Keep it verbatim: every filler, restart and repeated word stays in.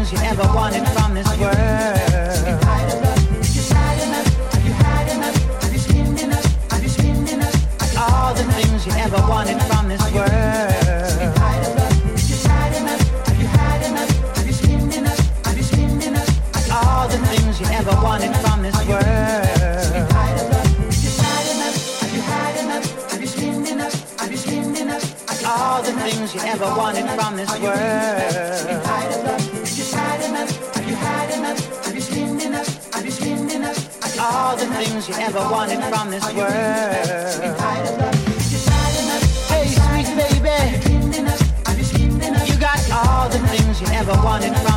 things you ever wanted from this world. Have you had enough? Have you had enough? Have you had enough? Have you seen enough? Have you seen enough? All the things you ever wanted from this world. Have you had enough? Have you had enough? Have you had enough? Have you seen enough? Have you seen enough? All the things you ever wanted from this world. Have you had enough? Have you had enough? Have you had enough? Have you seen enough? Have you seen enough? All the things you ever wanted from this world. Have you had enough? Have you had enough? Have you had enough? Have you seen enough? Have you seen enough? All the things you ever wanted from this world. Have you had enough? Have you had enough? Hey, sweet baby, you got all the things you ever wanted from